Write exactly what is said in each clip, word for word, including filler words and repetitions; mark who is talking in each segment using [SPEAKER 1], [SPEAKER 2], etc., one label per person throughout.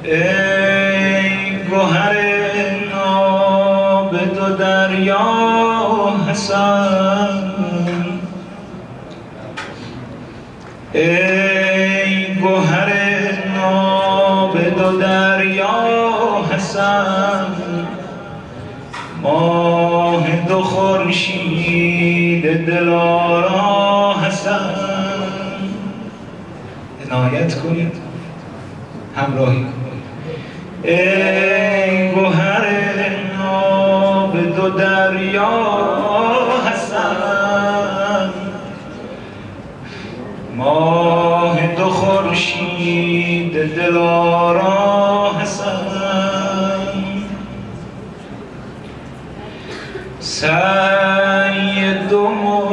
[SPEAKER 1] ای گوهر ناب دو دریا حسن، ای گوهر ناب دو دریا حسن، ماه دو خورشید دلارا حسن. عنایت کنید، همراهی کنید. ای گوهر ناب دو دریا حسن، ماه دو خورشید دلارا حسن، سید و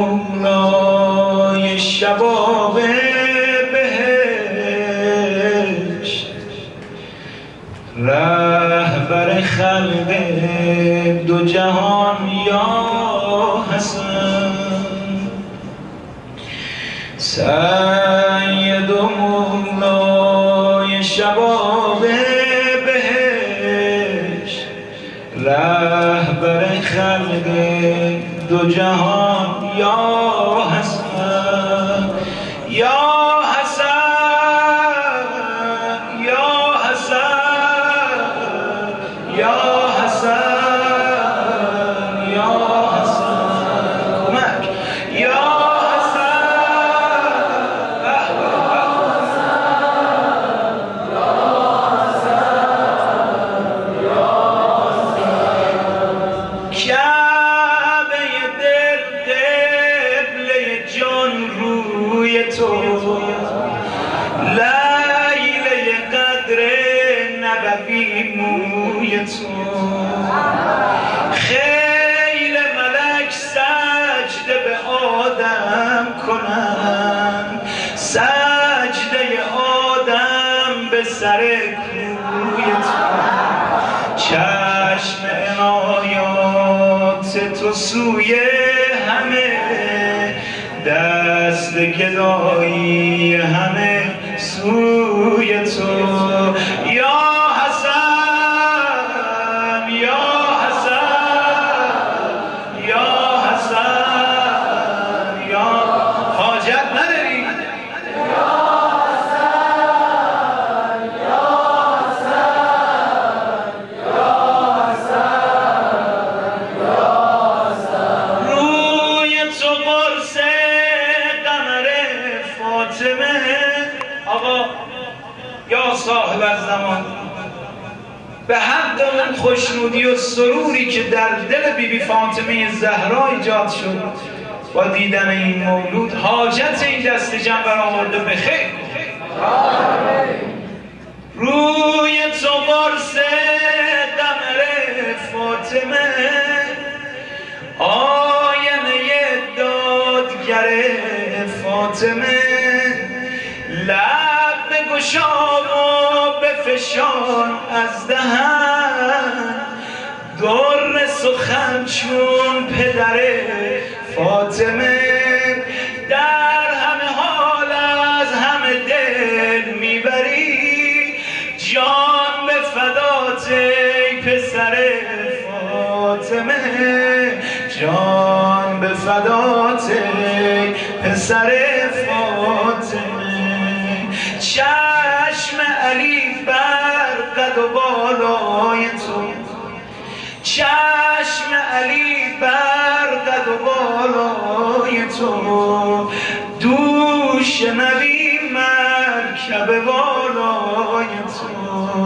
[SPEAKER 1] مولای شباب بهشت، رهبر خلق دو جهان یا حسن، سید و مولای شباب بهشت، رهبر خلق دو جهان یا حسن، یا حسن، یا حسن، یا حسن، یا حسن، کمک، یا لیله قدر نبوی موی تو، خیل ملک سجده به آدم کنن، سجده آدم به سر کوی تو، چشم عنایات تو سوی همه، دست گدایی همه سوی تو، یا حسن، یا حسن، یا حسن، یا حاجت نداری، یا حسن، یا حسن، یا حسن، یا حسن، روی تو قرص فاطمه. آقا یا صاحب الزمان، به حق اون خوشنودی و سروری که در دل بی بی فاطمه زهرا ایجاد شد با دیدن این مولود، حاجت این دست جمع برآورده به خیر. روی تو قرص قمر فاطمه، آینه دادگر فاطمه، لب بگشا و بفشان از دهن، در سخن چون پدر فاطمه، در همه حال از همه دل میبری، جان به فدات ای پسر فاطمه، جان به فدات ای پسر فاطمه، چشم علی بر قد و بالای تو، چشم علی بر قد و بالای تو، دوش نبی مرکب بالای تو،